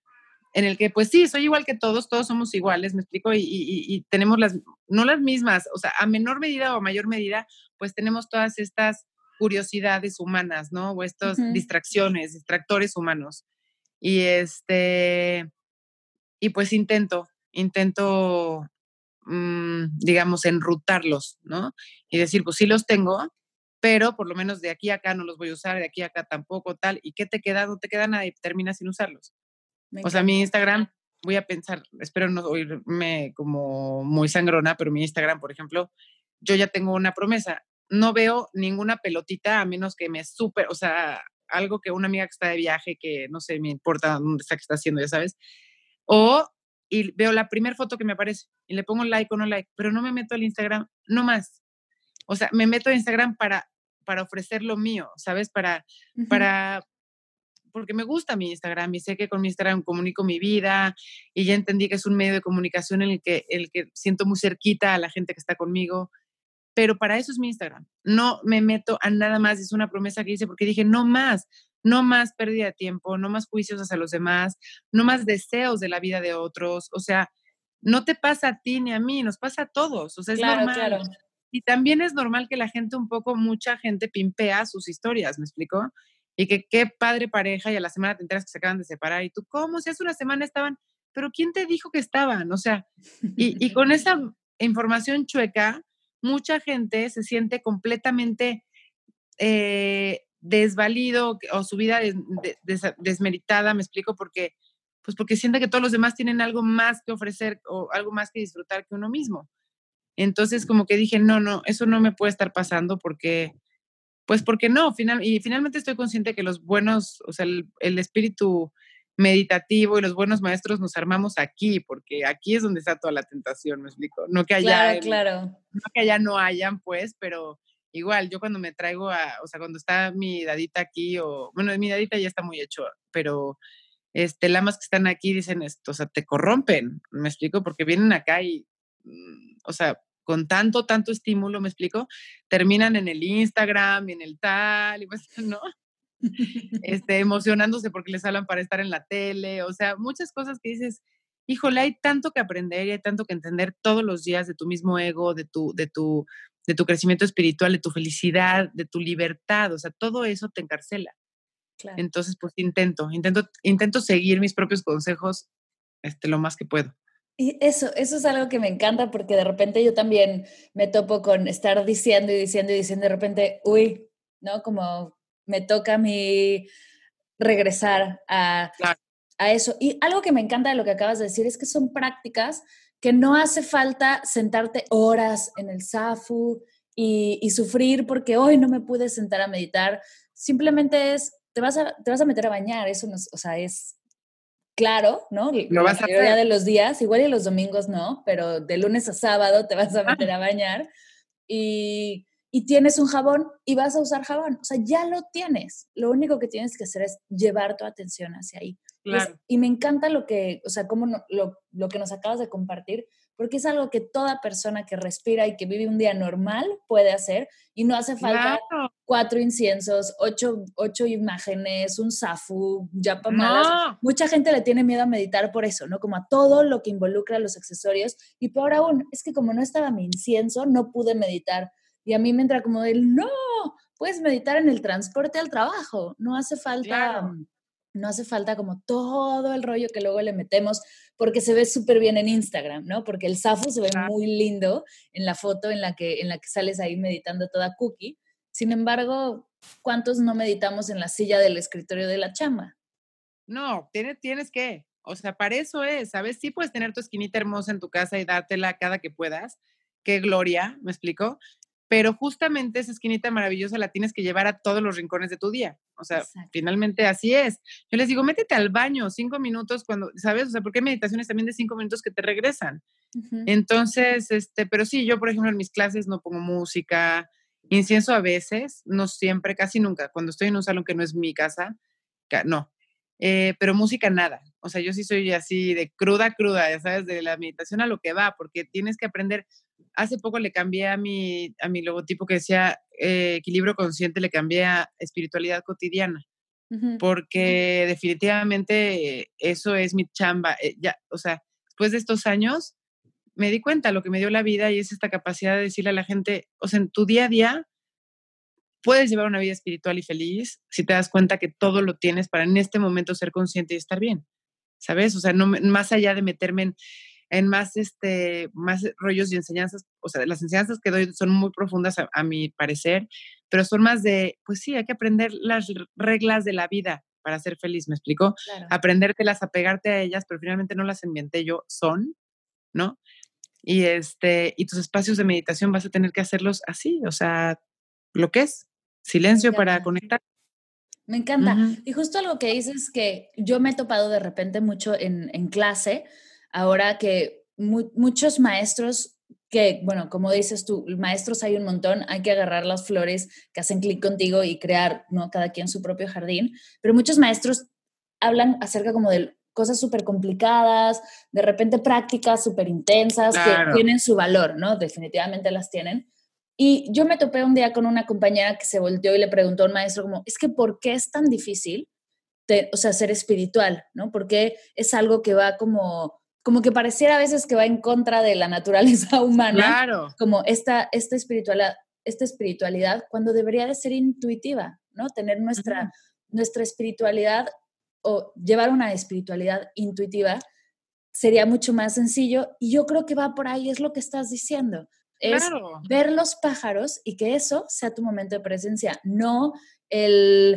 en el que pues sí, soy igual que todos, todos somos iguales, me explico, y, y, y tenemos las, no las mismas, o sea, a menor medida o a mayor medida, pues tenemos todas estas curiosidades humanas, ¿no? O estas Ujú. distracciones, distractores humanos. Y este, y pues intento, intento, mm, digamos, enrutarlos, ¿no? Y decir, pues sí los tengo, pero por lo menos de aquí a acá no los voy a usar, de aquí a acá tampoco, tal. ¿Y qué te queda? No te queda nada y terminas sin usarlos. Me O sea, mi encanta. Instagram, voy a pensar, espero no oírme como muy sangrona, pero mi Instagram, por ejemplo, yo ya tengo una promesa. No veo ninguna pelotita a menos que me súper, o sea, algo que una amiga que está de viaje, que no sé, me importa dónde está, que está haciendo, ya sabes. O, y veo la primera foto que me aparece y le pongo like o no like, pero no me meto al Instagram, no más. O sea, me meto a Instagram para, para ofrecer lo mío, ¿sabes? Para, Ujú. para, porque me gusta mi Instagram y sé que con mi Instagram comunico mi vida y ya entendí que es un medio de comunicación en el que, el que siento muy cerquita a la gente que está conmigo, pero para eso es mi Instagram. No me meto a nada más, es una promesa que hice porque dije, no más, no más pérdida de tiempo, no más juicios hacia los demás, no más deseos de la vida de otros, o sea, no te pasa a ti ni a mí, nos pasa a todos, o sea, es Claro, normal. claro. Y también es normal que la gente un poco, mucha gente pimpea sus historias, ¿me explico? Y que qué padre pareja y a la semana te enteras que se acaban de separar y tú, ¿cómo? Si hace una semana estaban, pero ¿quién te dijo que estaban? O sea, y, y con esa información chueca, mucha gente se siente completamente eh, desvalido o su vida des, des, desmeritada, me explico, porque, pues porque siente que todos los demás tienen algo más que ofrecer o algo más que disfrutar que uno mismo. Entonces, como que dije, no, no, eso no me puede estar pasando porque, pues porque no, final, y finalmente estoy consciente que los buenos, o sea, el, el espíritu meditativo y los buenos maestros nos armamos aquí, porque aquí es donde está toda la tentación, me explico. No que allá, Claro, en, claro. no que allá no hayan, pues, pero igual, yo cuando me traigo a, o sea, cuando está mi dadita aquí, o, bueno, mi dadita ya está muy hecho, pero este, lamas que están aquí dicen esto, o sea, te corrompen, me explico, porque vienen acá y, mm, o sea, con tanto, tanto estímulo, me explico, terminan en el Instagram y en el tal, y pues, ¿no? Este, emocionándose porque les hablan para estar en la tele, o sea, muchas cosas que dices, híjole, hay tanto que aprender y hay tanto que entender todos los días de tu mismo ego, de tu, de tu, de tu crecimiento espiritual, de tu felicidad, de tu libertad, o sea, todo eso te encarcela. Claro. Entonces, pues intento, intento, intento seguir mis propios consejos este, lo más que puedo. Y eso, eso es algo que me encanta porque de repente yo también me topo con estar diciendo y diciendo y diciendo de repente, uy, ¿no? Como me toca a mí regresar a, Claro. a eso. Y algo que me encanta de lo que acabas de decir es que son prácticas que no hace falta sentarte horas en el SAFU y, y sufrir porque hoy no me pude sentar a meditar. Simplemente es, te vas a, te vas a meter a bañar, eso no es, o sea, es claro, ¿no? Lo La vas a mayoría hacer. de los días, igual y los domingos no, pero de lunes a sábado te vas a Ah, meter a bañar y, y tienes un jabón y vas a usar jabón. O sea, ya lo tienes. Lo único que tienes que hacer es llevar tu atención hacia ahí. Y, es, claro. y me encanta lo que, o sea, como no, lo, lo que nos acabas de compartir, porque es algo que toda persona que respira y que vive un día normal puede hacer y no hace falta Claro. cuatro inciensos, ocho, ocho imágenes, un zafu, yapamalas. No. Mucha gente le tiene miedo a meditar por eso, ¿no? Como a todo lo que involucra los accesorios. Y peor aún, es que como no estaba mi incienso, no pude meditar. Y a mí me entra como del, no, puedes meditar en el transporte al trabajo. No hace falta, Claro. no hace falta como todo el rollo que luego le metemos porque se ve súper bien en Instagram, ¿no? Porque el zafu se ve Claro. muy lindo en la foto en la que, en la que sales ahí meditando toda cookie. Sin embargo, ¿cuántos no meditamos en la silla del escritorio de la chamba? No, tienes, tienes que. O sea, para eso es, ¿sabes? Sí puedes tener tu esquinita hermosa en tu casa y dártela cada que puedas. Qué gloria, ¿me explico? Pero justamente esa esquinita maravillosa la tienes que llevar a todos los rincones de tu día. O sea, Exacto. finalmente así es. Yo les digo, métete al baño cinco minutos cuando, ¿sabes? O sea, porque hay meditaciones también de cinco minutos que te regresan. Uh-huh. Entonces, este, pero sí, yo, por ejemplo, en mis clases no pongo música, incienso a veces, no siempre, casi nunca. Cuando estoy en un salón que no es mi casa, no. Eh, pero música nada. O sea, yo sí soy así de cruda, cruda, ya sabes, de la meditación a lo que va, porque tienes que aprender. Hace poco le cambié a mi, a mi logotipo que decía eh, equilibrio consciente, le cambié a espiritualidad cotidiana, Uh-huh. porque definitivamente eso es mi chamba. Eh, ya, o sea, después de estos años me di cuenta lo que me dio la vida y es esta capacidad de decirle a la gente, o sea, en tu día a día, puedes llevar una vida espiritual y feliz si te das cuenta que todo lo tienes para en este momento ser consciente y estar bien, ¿sabes? O sea, no, más allá de meterme en, en más, este, más rollos y enseñanzas, o sea, las enseñanzas que doy son muy profundas a, a mi parecer, pero son más de, pues sí, hay que aprender las reglas de la vida para ser feliz, ¿me explico? Claro. Aprendértelas, apegarte a ellas, pero finalmente no las inventé yo, son, ¿no? Y, este, y tus espacios de meditación vas a tener que hacerlos así, o sea, lo que es, Me silencio para encanta. conectar. Me encanta. Ujú. Y justo algo que dices que yo me he topado de repente mucho en, en clase, ahora que mu- muchos maestros que, bueno, como dices tú, maestros hay un montón, hay que agarrar las flores que hacen clic contigo y crear, ¿no? Cada quien su propio jardín, pero muchos maestros hablan acerca como de cosas súper complicadas, de repente prácticas súper intensas que Claro, tienen su valor, ¿no? Definitivamente las tienen. Y yo me topé un día con una compañera que se volteó y le preguntó a un maestro como, es que ¿por qué es tan difícil, te, o sea, ser espiritual, ¿no? Porque es algo que va como, como que pareciera a veces que va en contra de la naturaleza humana, claro. como esta, esta, espiritualidad, esta espiritualidad, cuando debería de ser intuitiva, ¿no? Tener nuestra, Ujú. nuestra espiritualidad o llevar una espiritualidad intuitiva sería mucho más sencillo y yo creo que va por ahí, es lo que estás diciendo, es Claro, ver los pájaros y que eso sea tu momento de presencia, no el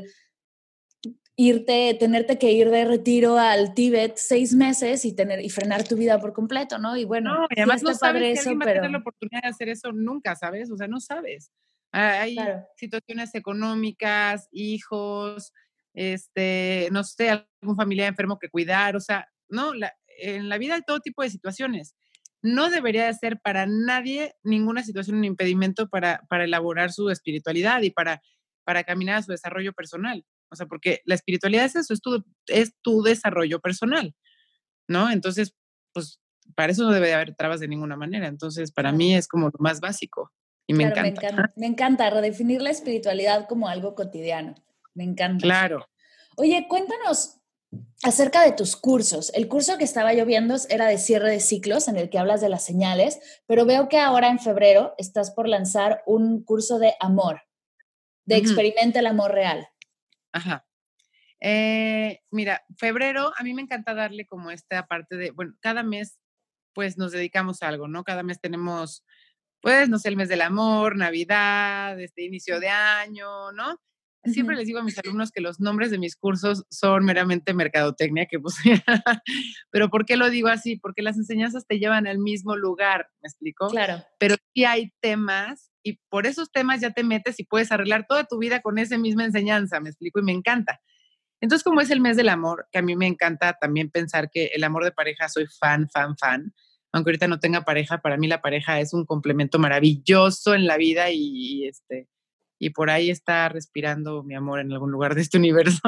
irte, tenerte que ir de retiro al Tíbet seis meses y tener y frenar tu vida por completo, ¿no? Y bueno, no, y sí además no está sabes padre si alguien eso, va a tener la pero oportunidad de hacer eso nunca, ¿sabes? O sea, no sabes. Ah, hay claro, situaciones económicas, hijos, este, no sé, algún familiar enfermo que cuidar, o sea, no, la, en la vida hay todo tipo de situaciones. No debería de ser para nadie ninguna situación un impedimento para, para elaborar su espiritualidad y para, para caminar a su desarrollo personal. O sea, porque la espiritualidad es eso, es tu, es tu desarrollo personal, ¿no? Entonces, pues para eso no debe de haber trabas de ninguna manera. Entonces, para claro, mí es como lo más básico y me claro, me encanta. encanta, me encanta redefinir la espiritualidad como algo cotidiano, me encanta. Claro. Oye, cuéntanos acerca de tus cursos. El curso que estaba yo viendo era de cierre de ciclos, en el que hablas de las señales, pero veo que ahora en febrero estás por lanzar un curso de amor, de Ujú. experimenta el amor real. Ajá. Eh, mira, febrero, a mí me encanta darle como esta parte de, bueno, cada mes pues nos dedicamos a algo, ¿no? Cada mes tenemos, pues, no sé, el mes del amor, Navidad, este inicio de año, ¿no? Siempre Ujú. les digo a mis alumnos que los nombres de mis cursos son meramente mercadotecnia, que pues, pero ¿por qué lo digo así? Porque las enseñanzas te llevan al mismo lugar, ¿me explico? Claro, Pero sí hay temas y por esos temas ya te metes y puedes arreglar toda tu vida con esa misma enseñanza, ¿me explico? Y me encanta. Entonces, como es el mes del amor, que a mí me encanta también pensar que el amor de pareja soy fan, fan, fan, aunque ahorita no tenga pareja, para mí la pareja es un complemento maravilloso en la vida y, y este, y por ahí está respirando mi amor en algún lugar de este universo.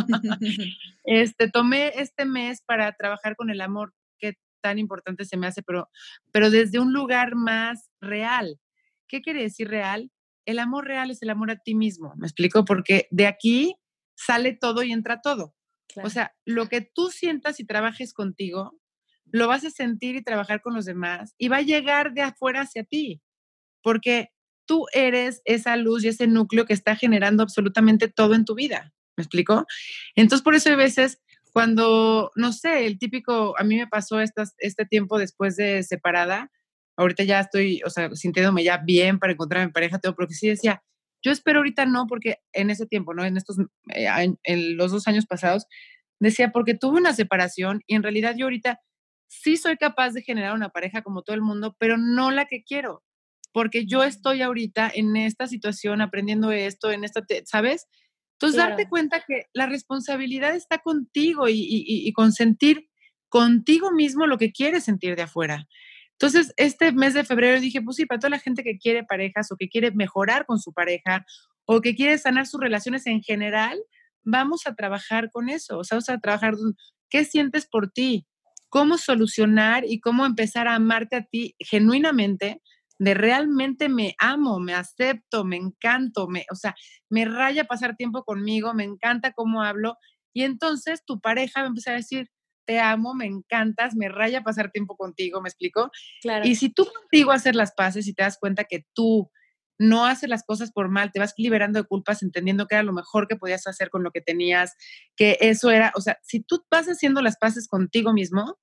Este, tomé este mes para trabajar con el amor que tan importante se me hace, pero, pero desde un lugar más real. ¿Qué quiere decir real? El amor real es el amor a ti mismo, ¿me explico? Porque de aquí sale todo y entra todo. O claro, sea, lo que tú sientas y trabajes contigo, lo vas a sentir y trabajar con los demás y va a llegar de afuera hacia ti, porque tú eres esa luz y ese núcleo que está generando absolutamente todo en tu vida. ¿Me explico? Entonces, por eso hay veces cuando, no sé, el típico, a mí me pasó estas, este tiempo después de separada, ahorita ya estoy, o sea, sintiéndome ya bien para encontrar a mi pareja, todo, pero que sí decía, yo espero ahorita no, porque en ese tiempo, ¿no? En estos, eh, en, en los dos años pasados, decía, porque tuve una separación y en realidad yo ahorita sí soy capaz de generar una pareja como todo el mundo, pero no la que quiero porque yo estoy ahorita en esta situación aprendiendo esto, en esta, ¿sabes? Entonces, darte claro, cuenta que la responsabilidad está contigo y, y, y consentir contigo mismo lo que quieres sentir de afuera. Entonces, este mes de febrero dije, pues sí, para toda la gente que quiere parejas o que quiere mejorar con su pareja o que quiere sanar sus relaciones en general, vamos a trabajar con eso. O sea, vamos a trabajar, ¿qué sientes por ti? ¿Cómo solucionar y cómo empezar a amarte a ti genuinamente? De realmente me amo, me acepto, me encanto, me, o sea, me raya pasar tiempo conmigo, me encanta cómo hablo, y entonces tu pareja va a empezar a decir, te amo, me encantas, me raya pasar tiempo contigo, ¿me explico? Y claro. si tú contigo hacer las paces y te das cuenta que tú no haces las cosas por mal, te vas liberando de culpas, entendiendo que era lo mejor que podías hacer con lo que tenías, que eso era, o sea, si tú vas haciendo las paces contigo mismo,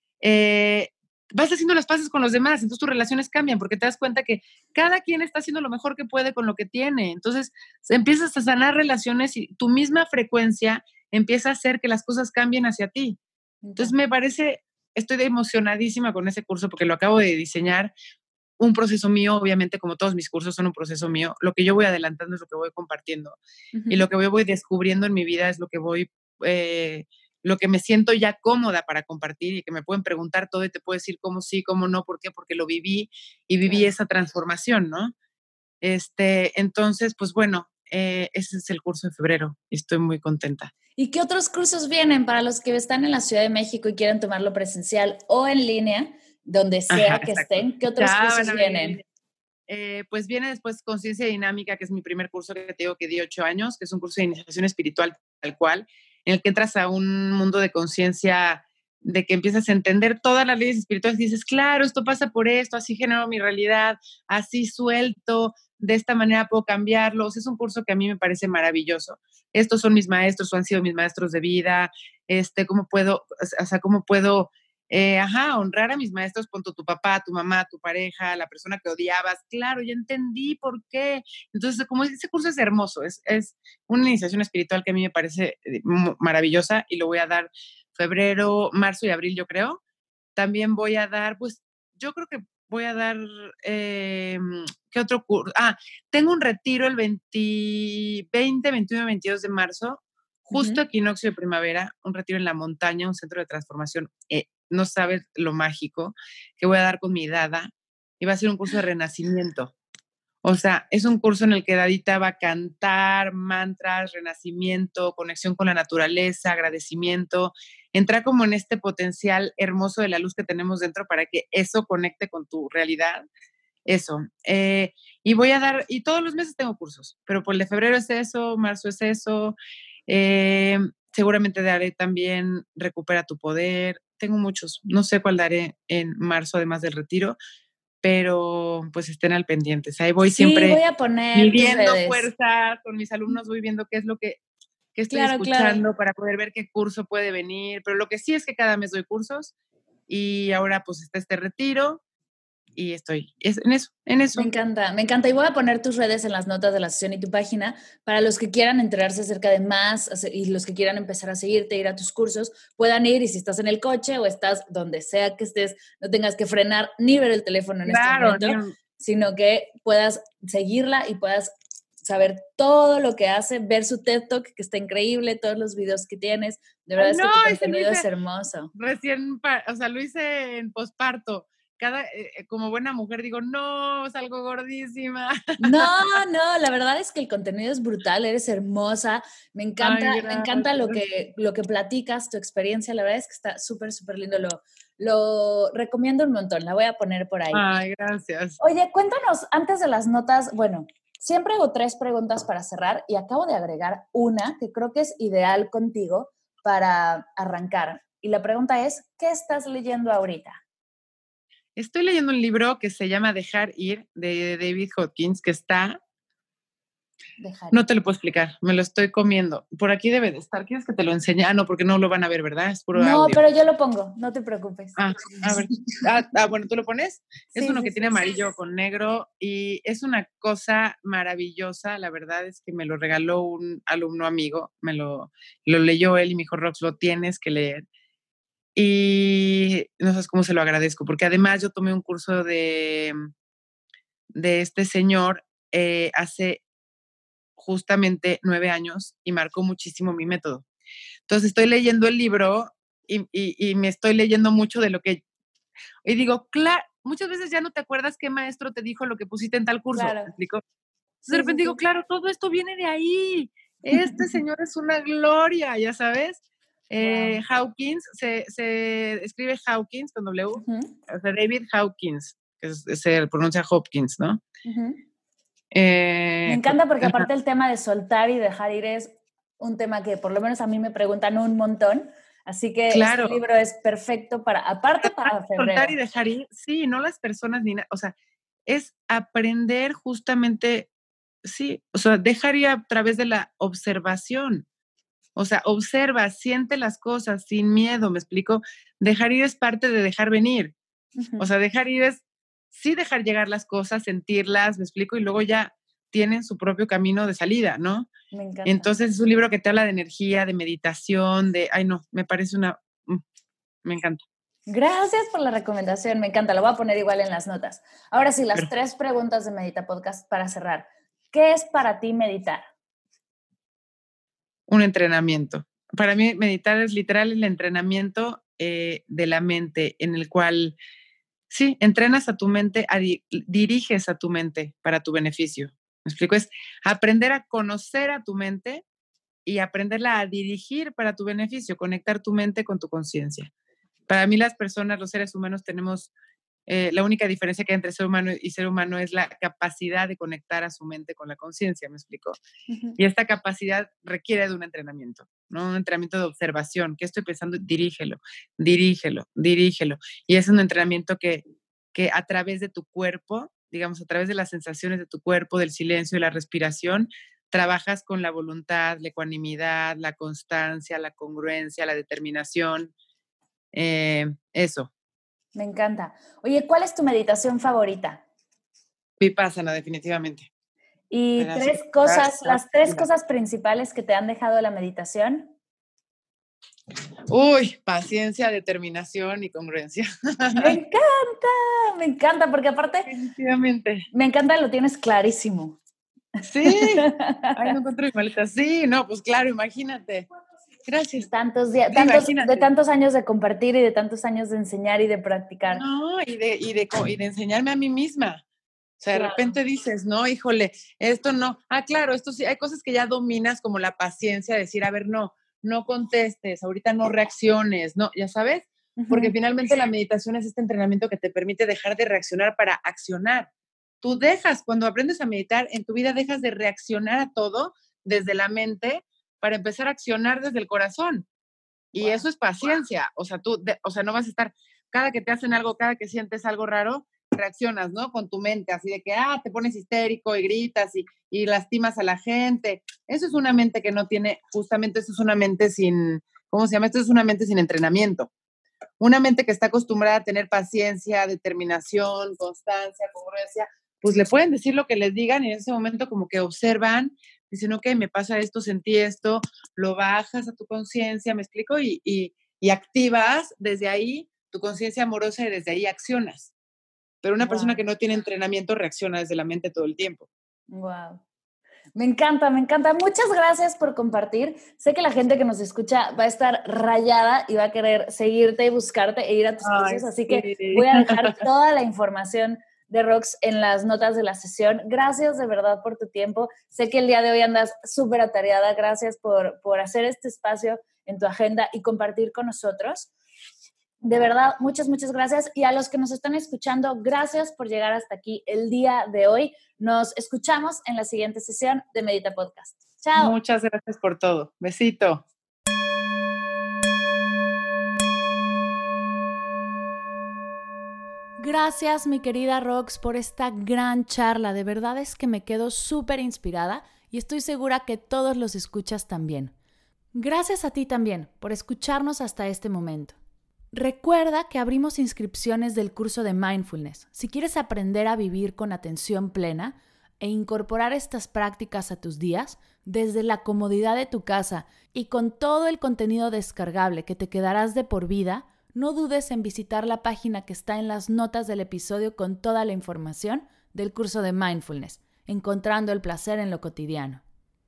eh, vas haciendo las paces con los demás, entonces tus relaciones cambian porque te das cuenta que cada quien está haciendo lo mejor que puede con lo que tiene. Entonces empiezas a sanar relaciones y tu misma frecuencia empieza a hacer que las cosas cambien hacia ti. Entonces me parece, estoy emocionadísima con ese curso porque lo acabo de diseñar, un proceso mío, obviamente como todos mis cursos son un proceso mío, lo que yo voy adelantando es lo que voy compartiendo Uh-huh. y lo que yo voy descubriendo en mi vida es lo que voy... Eh, lo que me siento ya cómoda para compartir y que me pueden preguntar todo y te puedo decir cómo sí, cómo no, por qué, porque lo viví y viví Claro. esa transformación, ¿no? Este, entonces, pues bueno, eh, ese es el curso de febrero y estoy muy contenta. ¿Y qué otros cursos vienen para los que están en la Ciudad de México y quieren tomarlo presencial o en línea, donde sea Ajá, que exacto. estén? ¿Qué otros Ya cursos van a venir en vienen? línea. Eh, pues viene después Conciencia Dinámica, que es mi primer curso que te digo que di ocho años, que es un curso de iniciación espiritual tal cual, en el que entras a un mundo de conciencia, de que empiezas a entender todas las leyes espirituales y dices, claro, esto pasa por esto, así genero mi realidad, así suelto, de esta manera puedo cambiarlo. O sea, es un curso que a mí me parece maravilloso. Estos son mis maestros o han sido mis maestros de vida, este, cómo puedo, o sea, cómo puedo... Eh, ajá, honrar a mis maestros, punto, tu papá, tu mamá, tu pareja, la persona que odiabas, claro, ya entendí por qué. Entonces, como ese curso es hermoso, es, es una iniciación espiritual que a mí me parece maravillosa y lo voy a dar febrero, marzo y abril, yo creo. También voy a dar, pues, yo creo que voy a dar, eh, ¿qué otro curso? Ah, tengo un retiro el veinte, veinte, veintiuno, veintidós de marzo, justo Uh-huh. equinoccio de primavera, un retiro en la montaña, un centro de transformación. Eh, no sabes lo mágico que voy a dar con mi dada y va a ser un curso de renacimiento. O sea, es un curso en el que Dadita va a cantar mantras, renacimiento, conexión con la naturaleza, agradecimiento, entrar como en este potencial hermoso de la luz que tenemos dentro para que eso conecte con tu realidad. Eso. Eh, y voy a dar, y todos los meses tengo cursos, pero por el de febrero es eso, marzo es eso. Eh, seguramente daré también Recupera tu Poder. Tengo muchos, no sé cuál daré en marzo además del retiro, pero pues estén al pendientes. Ahí voy Sí, siempre voy a poner tus midiendo redes. fuerza con mis alumnos, voy viendo qué es lo que, que estoy Claro, escuchando claro. para poder ver qué curso puede venir. Pero lo que sí es que cada mes doy cursos y ahora pues está este retiro y estoy es, en eso, en eso. Me encanta, me encanta. Y voy a poner tus redes en las notas de la sesión y tu página para los que quieran enterarse acerca de más y los que quieran empezar a seguirte, ir a tus cursos, puedan ir y si estás en el coche o estás donde sea que estés, no tengas que frenar ni ver el teléfono en Claro, este momento, ni... sino que puedas seguirla y puedas saber todo lo que hace, ver su TED Talk, que está increíble, todos los videos que tienes. De verdad Ay, es no, que tu ese lo contenido es hice hermoso. recién, o sea, lo hice en posparto. Cada, eh, como buena mujer digo, no, salgo gordísima. No, no, la verdad es que el contenido es brutal, eres hermosa, me encanta, Ay, me encanta lo gracias. que, lo que platicas, tu experiencia, la verdad es que está súper, súper lindo, lo, lo recomiendo un montón, la voy a poner por ahí. Ay, gracias. Oye, cuéntanos, antes de las notas, bueno, siempre hago tres preguntas para cerrar y acabo de agregar una que creo que es ideal contigo para arrancar. Y la pregunta es, ¿qué estás leyendo ahorita? Estoy leyendo un libro que se llama Dejar ir, de David Hawkins, que está... Dejar No ir. te lo puedo explicar, me lo estoy comiendo. Por aquí debe de estar. ¿Quieres que te lo enseñe? Ah, no, porque no lo van a ver, ¿verdad? Es puro No, audio. pero yo lo pongo, no te preocupes. Ah, a ver. Ah, ah, bueno, ¿tú lo pones? Es Sí, uno sí, que tiene sí. amarillo con negro y es una cosa maravillosa. La verdad es que me lo regaló un alumno amigo, me lo, lo leyó él y me dijo, Rox, lo tienes que leer. Y no sabes cómo se lo agradezco, porque además yo tomé un curso de, de este señor eh, hace justamente nueve años y marcó muchísimo mi método. Entonces estoy leyendo el libro y, y, y me estoy leyendo mucho de lo que... Y digo, claro, muchas veces ya no te acuerdas qué maestro te dijo lo que pusiste en tal curso, Claro. ¿me explico? Entonces de Sí, sí, repente digo, sí. claro, todo esto viene de ahí. Este señor es una gloria, ya sabes. Eh, Wow. Hawkins, se, se escribe Hawkins con W, Uh-huh. o sea, David Hawkins, que es, se pronuncia Hopkins, ¿no? Uh-huh. Me Eh, encanta porque aparte el tema de soltar y dejar ir es un tema que por lo menos a mí me preguntan un montón, así que este claro, libro es perfecto para, aparte para febrero. soltar y dejar ir, sí, no las personas ni nada, o sea, es aprender justamente, sí, o sea, dejar ir a través de la observación. O sea, observa, siente las cosas sin miedo, ¿me explico? Dejar ir es parte de dejar venir. Ujú. O sea, dejar ir es sí dejar llegar las cosas, sentirlas, ¿me explico? Y luego ya tienen su propio camino de salida, ¿no? Me encanta. Entonces es un libro que te habla de energía, de meditación, de, ay no, me parece una, mm, me encanta. Gracias por la recomendación, me encanta, lo voy a poner igual en las notas. Ahora sí, las Pero tres preguntas de Medita Podcast para cerrar. ¿Qué es para ti meditar? un entrenamiento. Para mí meditar es literal el entrenamiento eh, de la mente en el cual, sí, entrenas a tu mente, a di- diriges a tu mente para tu beneficio. ¿Me explico? Es aprender a conocer a tu mente y aprenderla a dirigir para tu beneficio, conectar tu mente con tu conciencia. Para mí las personas, los seres humanos, tenemos eh, la única diferencia que hay entre ser humano y ser humano es la capacidad de conectar a su mente con la conciencia, ¿me explico? Ujú. Y esta capacidad requiere de un entrenamiento, ¿no? Un entrenamiento de observación. ¿Qué estoy pensando? Dirígelo, dirígelo, dirígelo. Y es un entrenamiento que, que a través de tu cuerpo, digamos, a través de las sensaciones de tu cuerpo, del silencio y la respiración, trabajas con la voluntad, la ecuanimidad, la constancia, la congruencia, la determinación. Eh, eso, Me encanta. Oye, ¿cuál es tu meditación favorita? Vipassana, definitivamente. Y Era tres súper cosas, rápida. las tres cosas principales que te han dejado la meditación. Uy, paciencia, determinación y congruencia. Me encanta, me encanta, porque aparte, Definitivamente. me encanta, lo tienes clarísimo. Sí. Ay, no encuentro mi maleta. Sí, no, pues claro, imagínate. Gracias. Tantos días, Sí, tantos, de imagínate. tantos años de compartir y de tantos años de enseñar y de practicar. No, y de, y de, co- y de enseñarme a mí misma. O sea, de Claro. repente dices, no, híjole, esto no. Ah, claro, esto sí, hay cosas que ya dominas, como la paciencia, decir, a ver, no, no contestes, ahorita no reacciones, no, ya sabes, porque Ujú. finalmente la meditación es este entrenamiento que te permite dejar de reaccionar para accionar. Tú dejas, cuando aprendes a meditar, en tu vida dejas de reaccionar a todo desde la mente para empezar a accionar desde el corazón. Y Wow. eso es paciencia. O sea, tú, de, o sea, no vas a estar, cada que te hacen algo, cada que sientes algo raro, reaccionas, ¿no? Con tu mente, así de que, ah, te pones histérico y gritas y, y lastimas a la gente. Eso es una mente que no tiene, justamente eso es una mente sin, ¿cómo se llama? Esto es una mente sin entrenamiento. Una mente que está acostumbrada a tener paciencia, determinación, constancia, congruencia, pues le pueden decir lo que les digan y en ese momento como que observan, dicen, ok, me pasa esto, sentí esto, lo bajas a tu conciencia, ¿me explico? Y, y, y activas desde ahí tu conciencia amorosa y desde ahí accionas. Pero una persona Wow. que no tiene entrenamiento reacciona desde la mente todo el tiempo. Wow. Me encanta, me encanta. Muchas gracias por compartir. Sé que la gente que nos escucha va a estar rayada y va a querer seguirte y buscarte e ir a tus Ay, cursos, así que sí. voy a dejar toda la información de Rox en las notas de la sesión. Gracias de verdad por tu tiempo. Sé que el día de hoy andas súper atareada. Gracias por, por hacer este espacio en tu agenda y compartir con nosotros. De verdad, muchas, muchas gracias. Y a los que nos están escuchando, gracias por llegar hasta aquí el día de hoy. Nos escuchamos en la siguiente sesión de Medita Podcast. Chao. Muchas gracias por todo. Besito. Gracias, mi querida Rox, por esta gran charla. De verdad es que me quedo súper inspirada y estoy segura que todos los escuchas también. Gracias a ti también por escucharnos hasta este momento. Recuerda que abrimos inscripciones del curso de Mindfulness. Si quieres aprender a vivir con atención plena e incorporar estas prácticas a tus días desde la comodidad de tu casa y con todo el contenido descargable que te quedarás de por vida, no dudes en visitar la página que está en las notas del episodio con toda la información del curso de Mindfulness, encontrando el placer en lo cotidiano.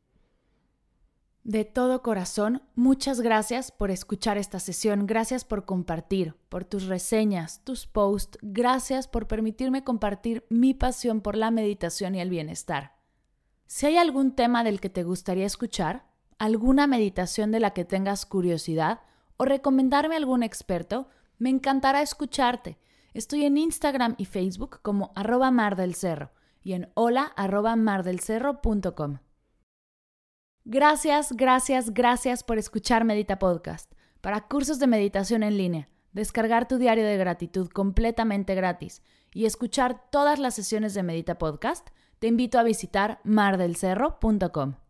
De todo corazón, muchas gracias por escuchar esta sesión, gracias por compartir, por tus reseñas, tus posts, gracias por permitirme compartir mi pasión por la meditación y el bienestar. Si hay algún tema del que te gustaría escuchar, alguna meditación de la que tengas curiosidad o recomendarme algún experto, me encantará escucharte. Estoy en Instagram y Facebook como arroba mardelcerro y en hola arroba mardelcerro punto com. Gracias, gracias, gracias por escuchar Medita Podcast. Para cursos de meditación en línea, descargar tu diario de gratitud completamente gratis y escuchar todas las sesiones de Medita Podcast, te invito a visitar mar del cerro punto com.